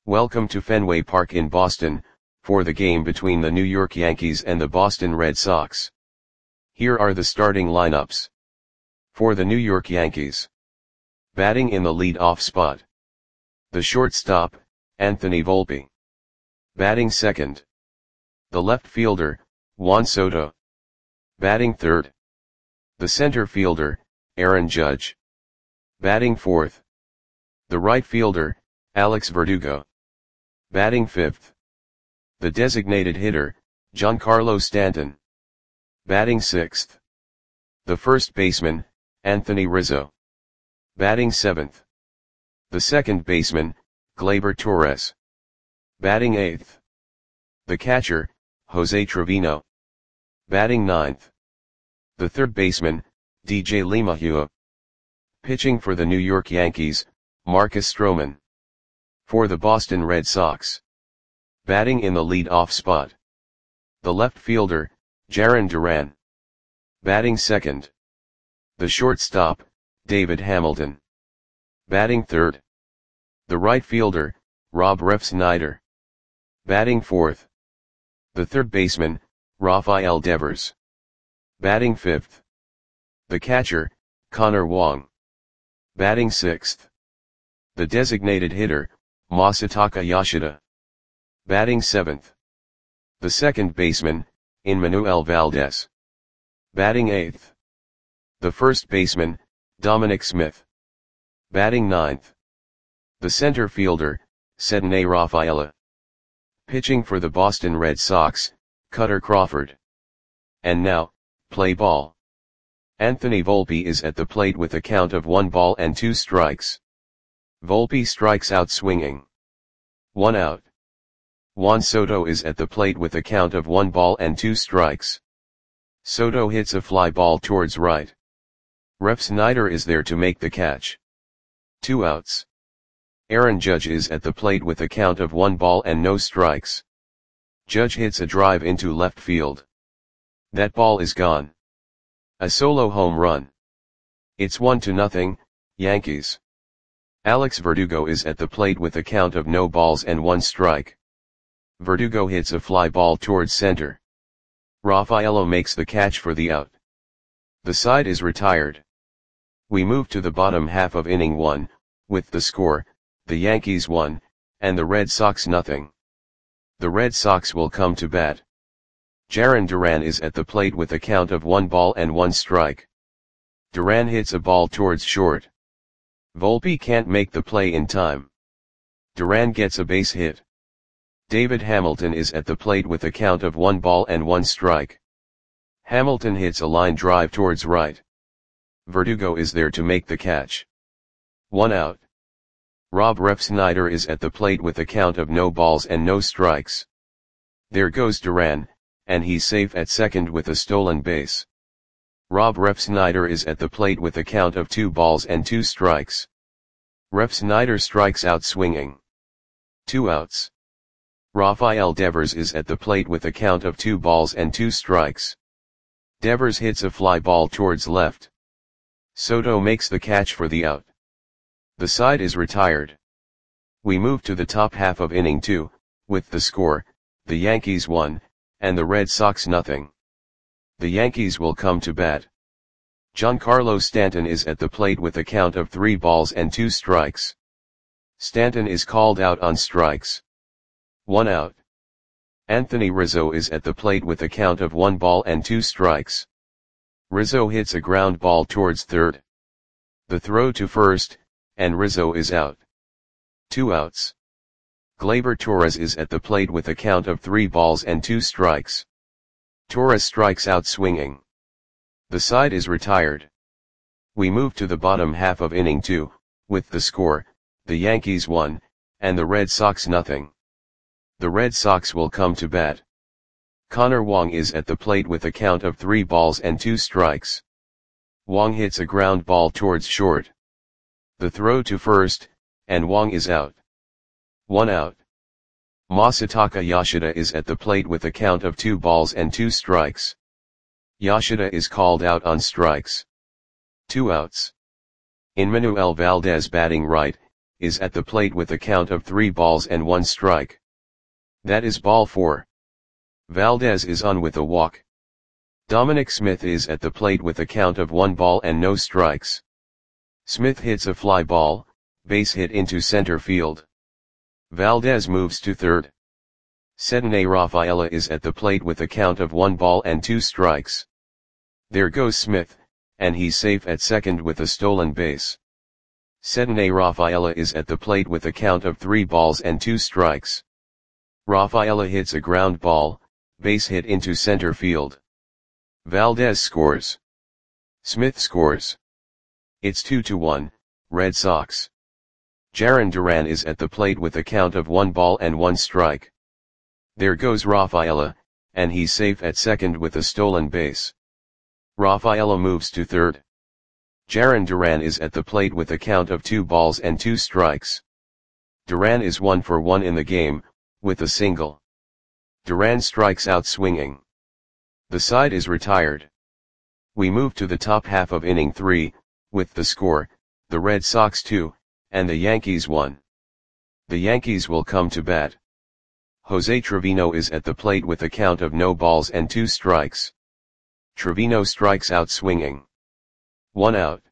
Welcome to Fenway Park in Boston, for the game between the New York Yankees and the Boston Red Sox. Here are the starting lineups. For the New York Yankees. Batting in the lead-off spot. The shortstop, Anthony Volpe. Batting second. The left fielder, Juan Soto. Batting third. The center fielder, Aaron Judge. Batting fourth. The right fielder, Alex Verdugo. Batting fifth. The designated hitter, Giancarlo Stanton. Batting sixth. The first baseman, Anthony Rizzo. Batting seventh. The second baseman, Gleyber Torres. Batting eighth. The catcher, Jose Trevino. Batting ninth. The third baseman, DJ LeMahieu. Pitching for the New York Yankees, Marcus Stroman. For the Boston Red Sox. Batting in the lead-off spot. The left fielder, Jarren Duran. Batting second. The shortstop, David Hamilton. Batting third. The right fielder, Rob Refsnyder. Batting fourth. The third baseman, Rafael Devers. Batting fifth. The catcher, Connor Wong. Batting sixth. The designated hitter, Masataka Yoshida. Batting seventh. The second baseman, Emmanuel Valdez. Batting eighth. The first baseman, Dominic Smith. Batting ninth. The center fielder, Cedney Rafaela. Pitching for the Boston Red Sox, Kutter Crawford. And now, play ball. Anthony Volpe is at the plate with a count of 1-2 strikes. Volpe strikes out swinging. 1 out. Juan Soto is at the plate with a count of 1-2 strikes. Soto hits a fly ball towards right. Refsnyder is there to make the catch. 2 outs. Aaron Judge is at the plate with a count of 1-0 strikes. Judge hits a drive into left field. That ball is gone. A solo home run. It's 1-0, Yankees. Alex Verdugo is at the plate with a count of no balls and 1 strike. Verdugo hits a fly ball towards center. Rafaela makes the catch for the out. The side is retired. We move to the bottom half of inning 1, with the score, the Yankees 1, and the Red Sox nothing. The Red Sox will come to bat. Jarren Duran is at the plate with a count of 1-1 strike. Duran hits a ball towards short. Volpe can't make the play in time. Duran gets a base hit. David Hamilton is at the plate with a count of 1-1 strike. Hamilton hits a line drive towards right. Verdugo is there to make the catch. 1 out. Rob Refsnyder is at the plate with a count of no balls and no strikes. There goes Duran, and he's safe at second with a stolen base. Rob Refsnyder is at the plate with a count of 2-2 strikes. Refsnyder strikes out swinging. 2 outs. Rafael Devers is at the plate with a count of 2-2 strikes. Devers hits a fly ball towards left. Soto makes the catch for the out. The side is retired. We move to the top half of inning 2, with the score, the Yankees 1, and the Red Sox nothing. The Yankees will come to bat. Giancarlo Stanton is at the plate with a count of 3-2 strikes. Stanton is called out on strikes. 1 out. Anthony Rizzo is at the plate with a count of 1-2 strikes. Rizzo hits a ground ball towards third. The throw to first, and Rizzo is out. 2 outs. Gleyber Torres is at the plate with a count of 3-2 strikes. Torres strikes out swinging. The side is retired. We move to the bottom half of inning 2, with the score, the Yankees 1, and the Red Sox nothing. The Red Sox will come to bat. Connor Wong is at the plate with a count of 3-2 strikes. Wong hits a ground ball towards short. The throw to first, and Wong is out. 1 out. Masataka Yoshida is at the plate with a count of 2-2 strikes. Yoshida is called out on strikes. 2 outs. Emmanuel Valdez batting right, is at the plate with a count of 3 balls and 1 strike. That is ball 4. Valdez is on with a walk. Dominic Smith is at the plate with a count of 1 ball and no strikes. Smith hits a fly ball, base hit into center field. Valdez moves to third. Cedney Rafaela is at the plate with a count of 1 ball and 2 strikes. There goes Smith, and he's safe at second with a stolen base. Cedney Rafaela is at the plate with a count of 3 balls and 2 strikes. Rafaela hits a ground ball, base hit into center field. Valdez scores. Smith scores. It's 2-1, Red Sox. Jarren Duran is at the plate with a count of 1 ball and 1 strike. There goes Rafaela, and he's safe at second with a stolen base. Rafaela moves to third. Jarren Duran is at the plate with a count of 2 balls and 2 strikes. Duran is 1 for 1 in the game, with a single. Duran strikes out swinging. The side is retired. We move to the top half of inning 3, with the score, the Red Sox 2, and the Yankees 1. The Yankees will come to bat. Jose Trevino is at the plate with a count of no balls and 2 strikes. Trevino strikes out swinging. 1 out.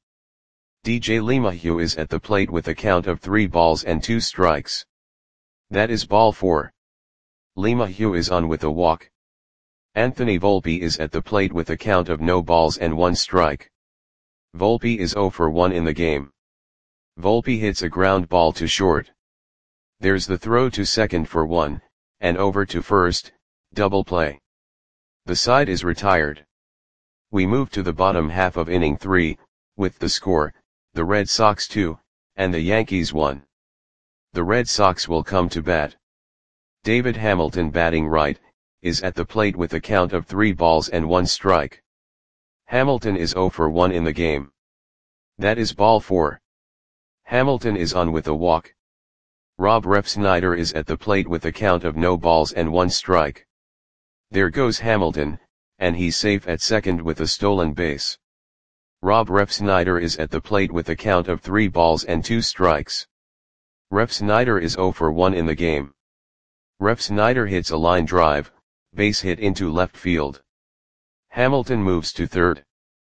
DJ LeMahieu is at the plate with a count of 3 balls and 2 strikes. That is ball 4. LeMahieu is on with a walk. Anthony Volpe is at the plate with a count of no balls and 1 strike. Volpe is 0 for 1 in the game. Volpe hits a ground ball to short. There's the throw to second for 1, and over to first, double play. The side is retired. We move to the bottom half of inning 3, with the score, the Red Sox 2, and the Yankees 1. The Red Sox will come to bat. David Hamilton, batting right, is at the plate with a count of 3 balls and 1 strike. Hamilton is 0 for 1 in the game. That is ball 4. Hamilton is on with a walk. Rob Refsnyder is at the plate with a count of no balls and 1 strike. There goes Hamilton, and he's safe at second with a stolen base. Rob Refsnyder is at the plate with a count of 3 balls and 2 strikes. Refsnyder is 0 for 1 in the game. Refsnyder hits a line drive, base hit into left field. Hamilton moves to third.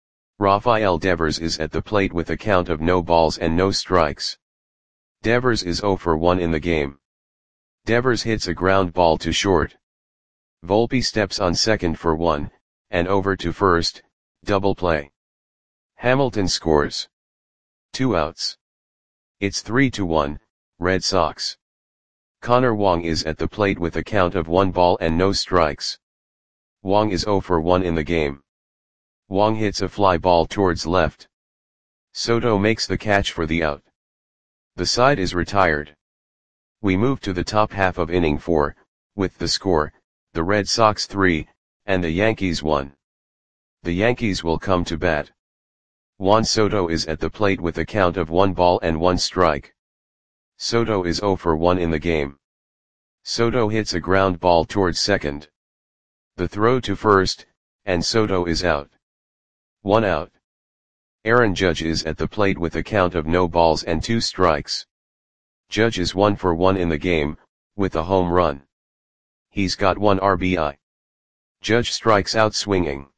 Rafael Devers is at the plate with a count of no balls and no strikes. Devers is 0 for 1 in the game. Devers hits a ground ball to short. Volpe steps on second for 1, and over to first, double play. Hamilton scores. 2 outs. It's 3-1, Red Sox. Connor Wong is at the plate with a count of 1 ball and no strikes. Wong is 0 for 1 in the game. Wong hits a fly ball towards left. Soto makes the catch for the out. The side is retired. We move to the top half of inning 4, with the score, the Red Sox 3, and the Yankees 1. The Yankees will come to bat. Juan Soto is at the plate with a count of 1 ball and 1 strike. Soto is 0 for 1 in the game. Soto hits a ground ball towards second. The throw to first, and Soto is out. 1 out. Aaron Judge is at the plate with a count of no balls and 2 strikes. Judge is 1 for 1 in the game, with a home run. He's got 1 RBI. Judge strikes out swinging.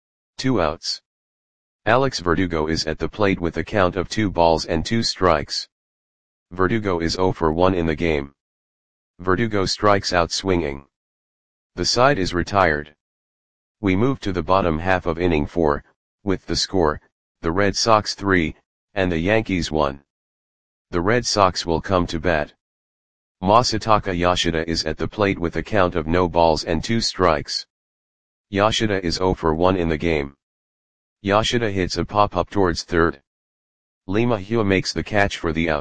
2 outs. Alex Verdugo is at the plate with a count of 2 balls and 2 strikes. Verdugo is 0 for 1 in the game. Verdugo strikes out swinging. The side is retired. We move to the bottom half of inning 4, with the score, the Red Sox 3, and the Yankees 1. The Red Sox will come to bat. Masataka Yoshida is at the plate with a count of no balls and 2 strikes. Yoshida is 0 for 1 in the game. Yoshida hits a pop-up towards third. LeMahieu makes the catch for the out.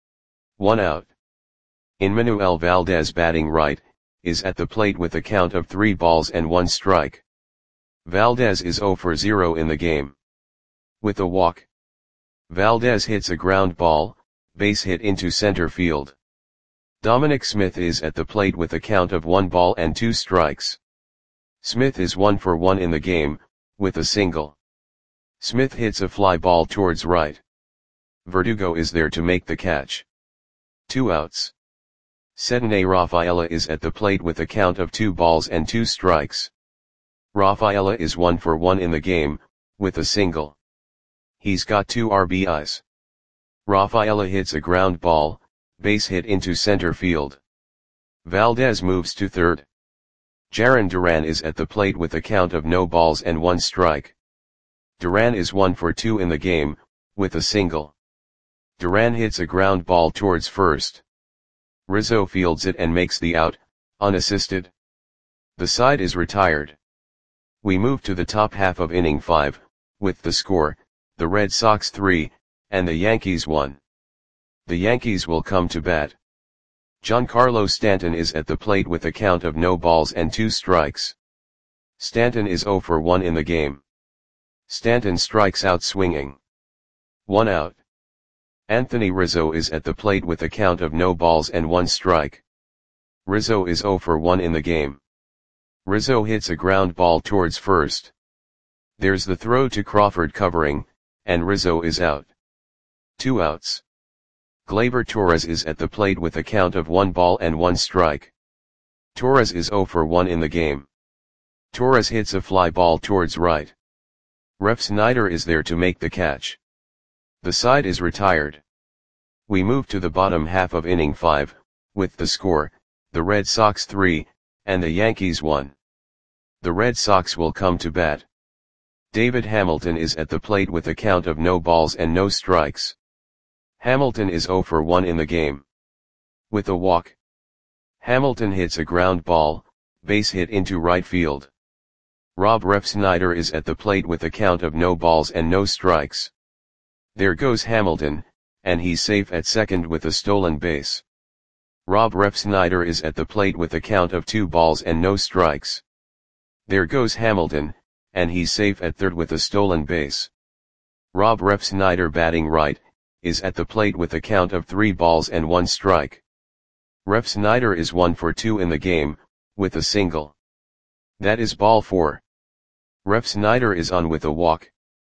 1 out. Enmanuel Valdez, batting right, is at the plate with a count of 3 balls and 1 strike. Valdez is 0 for 0 in the game. With a walk. Valdez hits a ground ball, base hit into center field. Dominic Smith is at the plate with a count of 1 ball and 2 strikes. Smith is 1 for 1 in the game, with a single. Smith hits a fly ball towards right. Verdugo is there to make the catch. 2 outs. Cedinay Rafaela is at the plate with a count of 2 balls and 2 strikes. Rafaela is 1 for 1 in the game, with a single. He's got 2 RBIs. Rafaela hits a ground ball, base hit into center field. Valdez moves to third. Jarren Duran is at the plate with a count of no balls and 1 strike. Duran is 1 for 2 in the game, with a single. Duran hits a ground ball towards first. Rizzo fields it and makes the out, unassisted. The side is retired. We move to the top half of inning 5, with the score, the Red Sox 3, and the Yankees 1. The Yankees will come to bat. Giancarlo Stanton is at the plate with a count of no balls and 2 strikes. Stanton is 0 for 1 in the game. Stanton strikes out swinging. 1 out. Anthony Rizzo is at the plate with a count of no balls and 1 strike. Rizzo is 0 for 1 in the game. Rizzo hits a ground ball towards first. There's the throw to Crawford covering, and Rizzo is out. 2 outs. Gleyber Torres is at the plate with a count of 1 ball and 1 strike. Torres is 0 for 1 in the game. Torres hits a fly ball towards right. Ref Snyder is there to make the catch. The side is retired. We move to the bottom half of inning 5, with the score, the Red Sox 3, and the Yankees 1. The Red Sox will come to bat. David Hamilton is at the plate with a count of no balls and no strikes. Hamilton is 0 for 1 in the game. With a walk. Hamilton hits a ground ball, base hit into right field. Rob Refsnyder is at the plate with a count of no balls and no strikes. There goes Hamilton, and he's safe at second with a stolen base. Rob Refsnyder is at the plate with a count of 2 balls and no strikes. There goes Hamilton, and he's safe at third with a stolen base. Rob Refsnyder batting right, is at the plate with a count of 3 balls and 1 strike. Refsnyder is 1 for 2 in the game, with a single. That is ball 4. Refsnyder is on with a walk.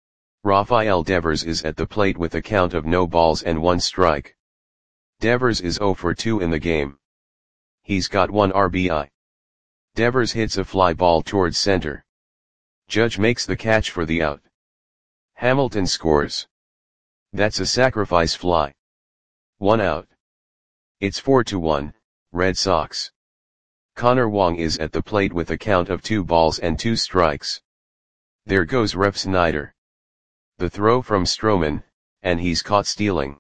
Rafael Devers is at the plate with a count of no balls and 1 strike. Devers is 0 for 2 in the game. He's got 1 RBI. Devers hits a fly ball towards center. Judge makes the catch for the out. Hamilton scores. That's a sacrifice fly. 1 out. It's 4-1, Red Sox. Connor Wong is at the plate with a count of 2 balls and 2 strikes. There goes Refsnyder. The throw from Stroman, and he's caught stealing.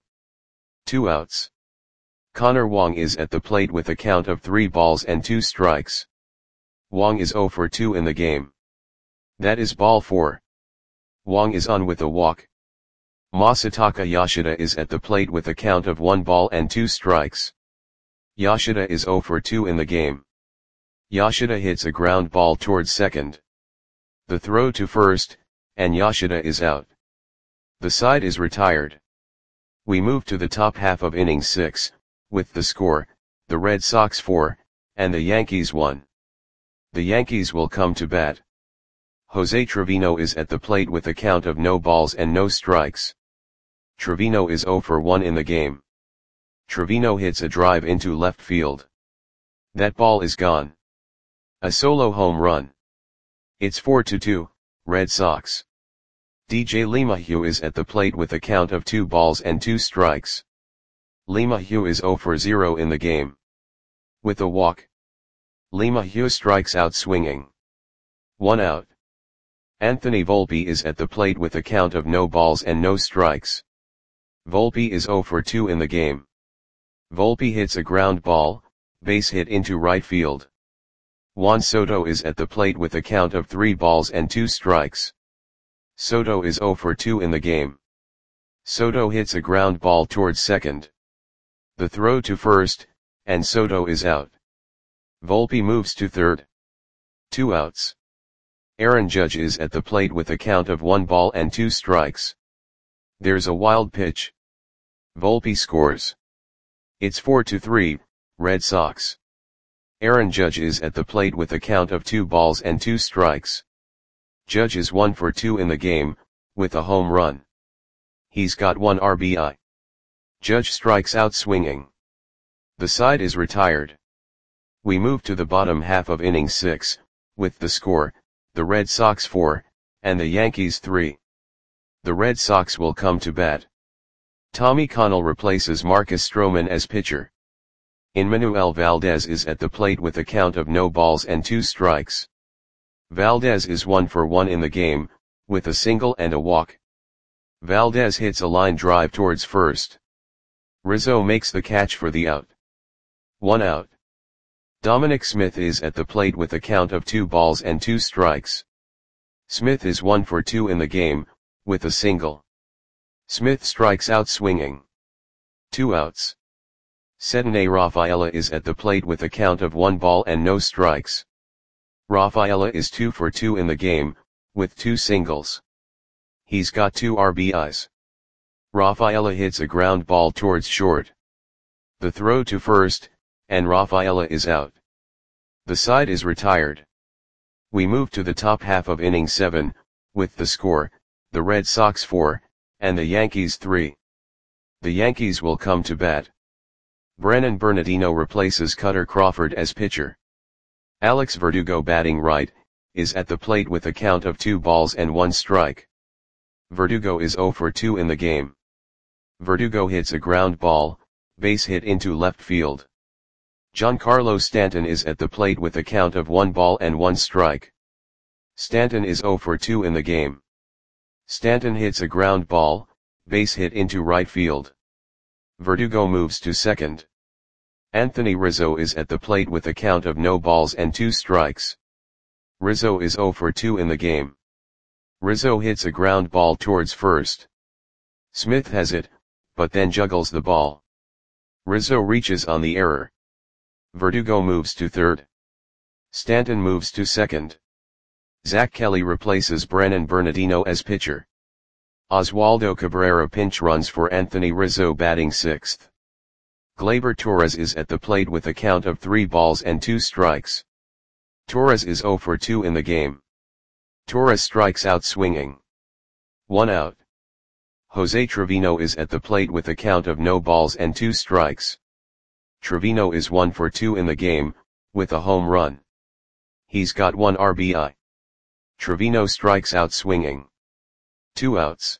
2 outs. Connor Wong is at the plate with a count of 3 balls and 2 strikes. Wong is 0 for 2 in the game. That is ball 4. Wong is on with a walk. Masataka Yoshida is at the plate with a count of 1 ball and 2 strikes. Yoshida is 0 for 2 in the game. Yoshida hits a ground ball towards second. The throw to first, and Yoshida is out. The side is retired. We move to the top half of inning 6, with the score, the Red Sox 4, and the Yankees 1. The Yankees will come to bat. Jose Trevino is at the plate with a count of no balls and no strikes. Trevino is 0 for 1 in the game. Trevino hits a drive into left field. That ball is gone. A solo home run. It's 4-2, Red Sox. DJ LeMahieu is at the plate with a count of 2 balls and 2 strikes. LeMahieu is 0 for 0 in the game. With a walk. LeMahieu strikes out swinging. 1 out. Anthony Volpe is at the plate with a count of no balls and no strikes. Volpe is 0 for 2 in the game. Volpe hits a ground ball, base hit into right field. Juan Soto is at the plate with a count of 3 balls and 2 strikes. Soto is 0 for 2 in the game. Soto hits a ground ball towards second. The throw to first, and Soto is out. Volpe moves to third. 2 outs. Aaron Judge is at the plate with a count of 1 ball and 2 strikes. There's a wild pitch. Volpe scores. It's 4-3, Red Sox. Aaron Judge is at the plate with a count of 2 balls and 2 strikes. Judge is 1 for 2 in the game, with a home run. He's got 1 RBI. Judge strikes out swinging. The side is retired. We move to the bottom half of inning 6, with the score, the Red Sox 4, and the Yankees 3. The Red Sox will come to bat. Tommy Connell replaces Marcus Stroman as pitcher. Manuel Valdez is at the plate with a count of no balls and 2 strikes. Valdez is 1 for 1 in the game, with a single and a walk. Valdez hits a line drive towards first. Rizzo makes the catch for the out. 1 out. Dominic Smith is at the plate with a count of 2 balls and 2 strikes. Smith is 1 for 2 in the game, with a single. Smith strikes out swinging. 2 outs. Cedinne Rafaela is at the plate with a count of 1 ball and no strikes. Rafaela is 2 for 2 in the game, with 2 singles. He's got 2 RBIs. Rafaela hits a ground ball towards short. The throw to first, and Rafaela is out. The side is retired. We move to the top half of inning 7, with the score, the Red Sox 4, and the Yankees 3. The Yankees will come to bat. Brannon Bernardino replaces Cutter Crawford as pitcher. Alex Verdugo, batting right, is at the plate with a count of 2 balls and 1 strike. Verdugo is 0 for 2 in the game. Verdugo hits a ground ball, base hit into left field. Giancarlo Stanton is at the plate with a count of 1 ball and 1 strike. Stanton is 0 for 2 in the game. Stanton hits a ground ball, base hit into right field. Verdugo moves to second. Anthony Rizzo is at the plate with a count of no balls and 2 strikes. Rizzo is 0 for 2 in the game. Rizzo hits a ground ball towards first. Smith has it, but then juggles the ball. Rizzo reaches on the error. Verdugo moves to third. Stanton moves to second. Zach Kelly replaces Brannon Bernardino as pitcher. Oswaldo Cabrera pinch runs for Anthony Rizzo, batting sixth. Gleyber Torres is at the plate with a count of 3 balls and 2 strikes. Torres is 0 for 2 in the game. Torres strikes out swinging. 1 out. Jose Trevino is at the plate with a count of no balls and 2 strikes. Trevino is 1 for 2 in the game, with a home run. He's got 1 RBI. Trevino strikes out swinging. 2 outs.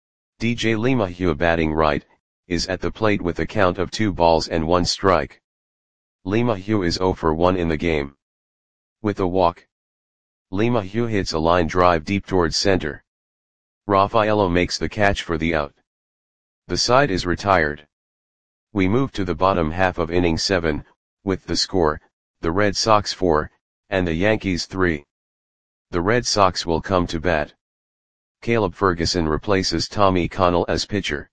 DJ LeMahieu, batting right, is at the plate with a count of 2 balls and 1 strike. LeMahieu is 0 for 1 in the game. With a walk. LeMahieu hits a line drive deep towards center. Rafaela makes the catch for the out. The side is retired. We move to the bottom half of inning 7, with the score, the Red Sox 4, and the Yankees 3. The Red Sox will come to bat. Caleb Ferguson replaces Tommy Connell as pitcher.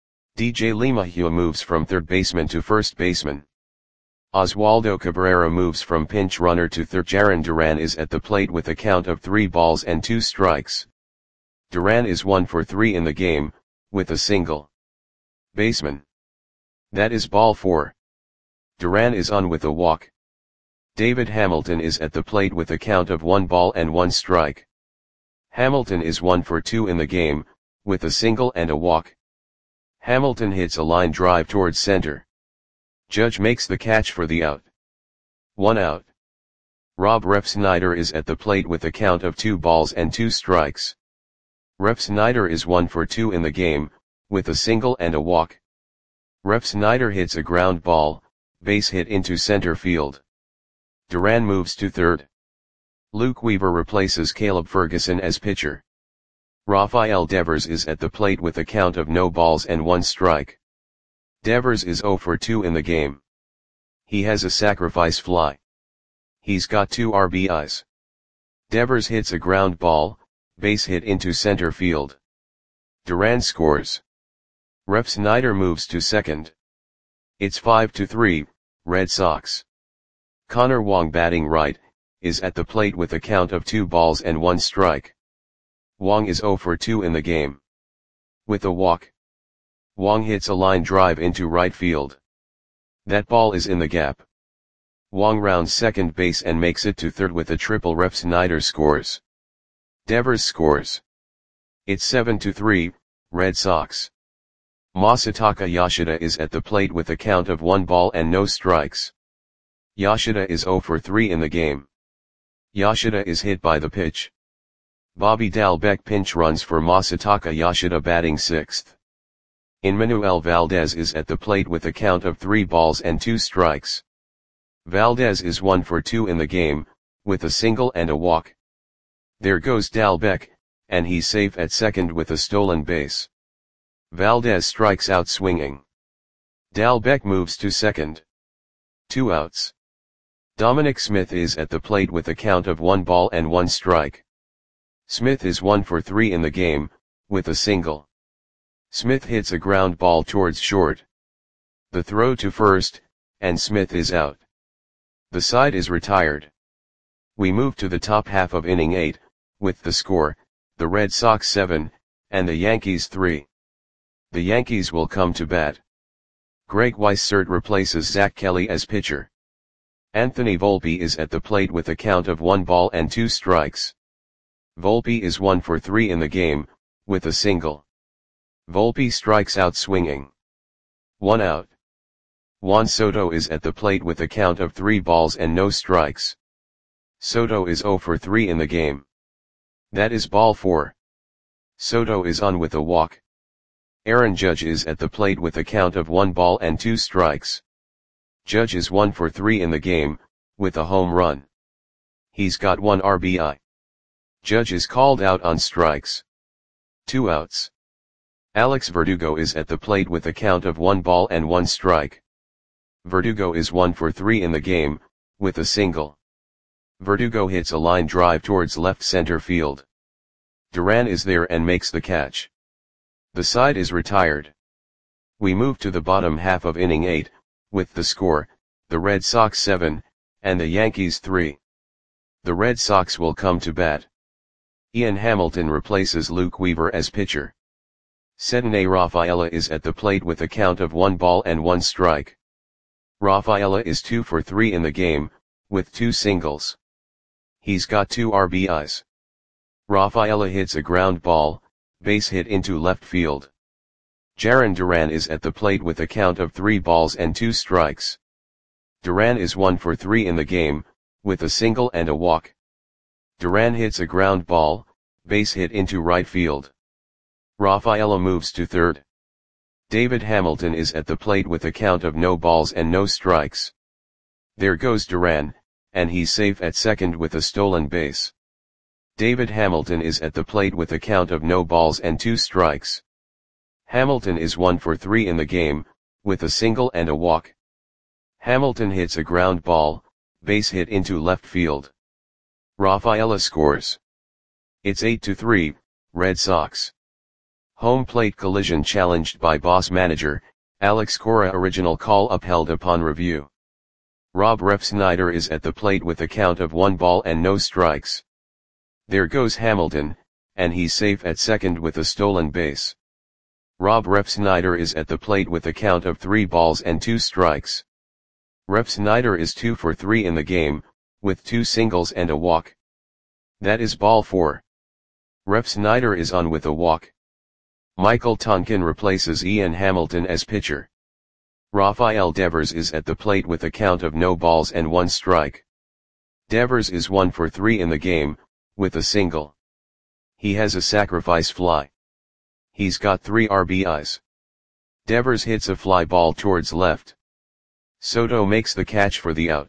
DJ LeMahieu moves from third baseman to first baseman. Oswaldo Cabrera moves from pinch runner to third. Jarren Duran is at the plate with a count of 3 balls and 2 strikes. Duran is 1 for 3 in the game, with a single. Baseman. That is ball 4. Duran is on with a walk. David Hamilton is at the plate with a count of 1 ball and 1 strike. Hamilton is 1 for 2 in the game, with a single and a walk. Hamilton hits a line drive towards center. Judge makes the catch for the out. 1 out. Rob Refsnyder is at the plate with a count of 2 balls and 2 strikes. Refsnyder is 1 for 2 in the game, with a single and a walk. Refsnyder hits a ground ball, base hit into center field. Duran moves to third. Luke Weaver replaces Caleb Ferguson as pitcher. Rafael Devers is at the plate with a count of no balls and 1 strike. Devers is 0 for 2 in the game. He has a sacrifice fly. He's got 2 RBIs. Devers hits a ground ball, base hit into center field. Duran scores. Refsnyder moves to second. It's 5-3, Red Sox. Connor Wong, batting right, is at the plate with a count of 2 balls and 1 strike. Wong is 0 for 2 in the game. With a walk. Wong hits a line drive into right field. That ball is in the gap. Wong rounds second base and makes it to third with a triple. Refsnyder scores. Devers scores. It's 7-3, Red Sox. Masataka Yoshida is at the plate with a count of 1 ball and no strikes. Yoshida is 0 for 3 in the game. Yoshida is hit by the pitch. Bobby Dalbec pinch runs for Masataka Yoshida batting 6th. Manuel Valdez is at the plate with a count of 3 balls and 2 strikes. Valdez is 1 for 2 in the game, with a single and a walk. There goes Dalbec, and he's safe at second with a stolen base. Valdez strikes out swinging. Dalbec moves to second. 2 outs. Dominic Smith is at the plate with a count of 1 ball and 1 strike. Smith is 1 for 3 in the game, with a single. Smith hits a ground ball towards short. The throw to first, and Smith is out. The side is retired. We move to the top half of inning 8, with the score, the Red Sox 7, and the Yankees 3. The Yankees will come to bat. Greg Weissert replaces Zach Kelly as pitcher. Anthony Volpe is at the plate with a count of 1 ball and 2 strikes. Volpe is 1 for 3 in the game, with a single. Volpe strikes out swinging. 1 out. Juan Soto is at the plate with a count of 3 balls and no strikes. Soto is 0 for 3 in the game. That is ball 4. Soto is on with a walk. Aaron Judge is at the plate with a count of 1 ball and 2 strikes. Judge is 1 for 3 in the game, with a home run. He's got 1 RBI. Judge is called out on strikes. 2 outs. Alex Verdugo is at the plate with a count of 1 ball and 1 strike. Verdugo is 1 for 3 in the game, with a single. Verdugo hits a line drive towards left center field. Duran is there and makes the catch. The side is retired. We move to the bottom half of inning 8, with the score, the Red Sox 7, and the Yankees 3. The Red Sox will come to bat. Ian Hamilton replaces Luke Weaver as pitcher. Cedinne Rafaela is at the plate with a count of 1 ball and 1 strike. Rafaela is 2 for 3 in the game, with 2 singles. He's got 2 RBIs. Rafaela hits a ground ball, base hit into left field. Jarren Duran is at the plate with a count of 3 balls and 2 strikes. Duran is 1 for 3 in the game, with a single and a walk. Duran hits a ground ball, base hit into right field. Rafaela moves to third. David Hamilton is at the plate with a count of no balls and no strikes. There goes Duran, and he's safe at second with a stolen base. David Hamilton is at the plate with a count of no balls and 2 strikes. Hamilton is 1 for 3 in the game, with a single and a walk. Hamilton hits a ground ball, base hit into left field. Rafaela scores. It's 8-3, Red Sox. Home plate collision challenged by boss manager, Alex Cora. Original call upheld upon review. Rob Refsnyder is at the plate with a count of 1 ball and no strikes. There goes Hamilton, and he's safe at second with a stolen base. Rob Refsnyder is at the plate with a count of 3 balls and 2 strikes. Refsnyder is 2 for 3 in the game, with 2 singles and a walk. That is ball 4. Refsnyder is on with a walk. Michael Tonkin replaces Ian Hamilton as pitcher. Rafael Devers is at the plate with a count of no balls and 1 strike. Devers is 1 for 3 in the game, with a single. He has a sacrifice fly. He's got 3 RBIs. Devers hits a fly ball towards left. Soto makes the catch for the out.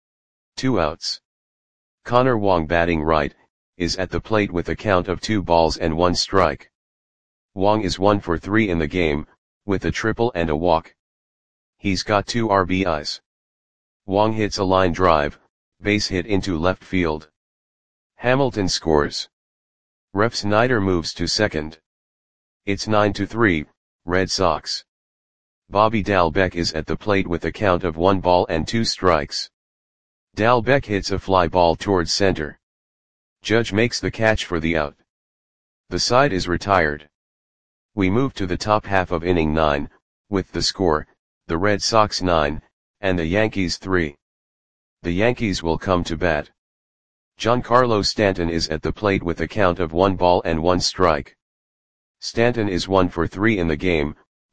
2 outs. Connor Wong batting right, is at the plate with a count of 2 balls and 1 strike. Wong is 1 for 3 in the game, with a triple and a walk. He's got 2 RBIs. Wong hits a line drive, base hit into left field. Hamilton scores. Refsnyder moves to second. It's 9-3, Red Sox. Bobby Dalbec is at the plate with a count of 1 ball and 2 strikes. Dalbec hits a fly ball towards center. Judge makes the catch for the out. The side is retired. We move to the top half of inning 9, with the score, the Red Sox 9, and the Yankees 3. The Yankees will come to bat. Giancarlo Stanton is at the plate with a count of 1 ball and 1 strike. Stanton is 1 for 3 in the game,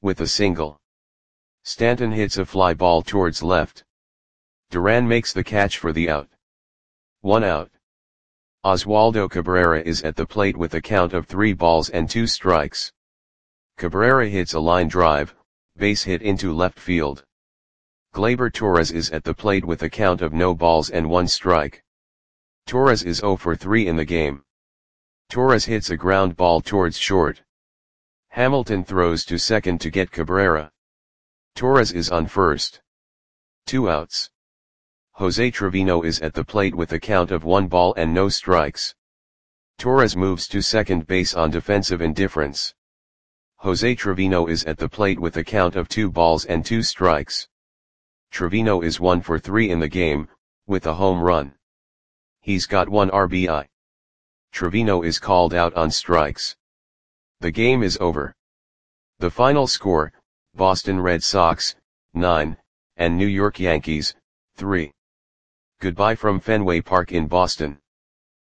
with a single. Stanton hits a fly ball towards left. Duran makes the catch for the out. 1 out. Oswaldo Cabrera is at the plate with a count of 3 balls and 2 strikes. Cabrera hits a line drive, base hit into left field. Gleyber Torres is at the plate with a count of no balls and 1 strike. Torres is 0 for 3 in the game. Torres hits a ground ball towards short. Hamilton throws to second to get Cabrera. Torres is on first. 2 outs. Jose Trevino is at the plate with a count of 1 ball and no strikes. Torres moves to second base on defensive indifference. Jose Trevino is at the plate with a count of 2 balls and 2 strikes. Trevino is 1 for 3 in the game, with a home run. He's got 1 RBI. Trevino is called out on strikes. The game is over. The final score, Boston Red Sox, 9, and New York Yankees, 3. Goodbye from Fenway Park in Boston.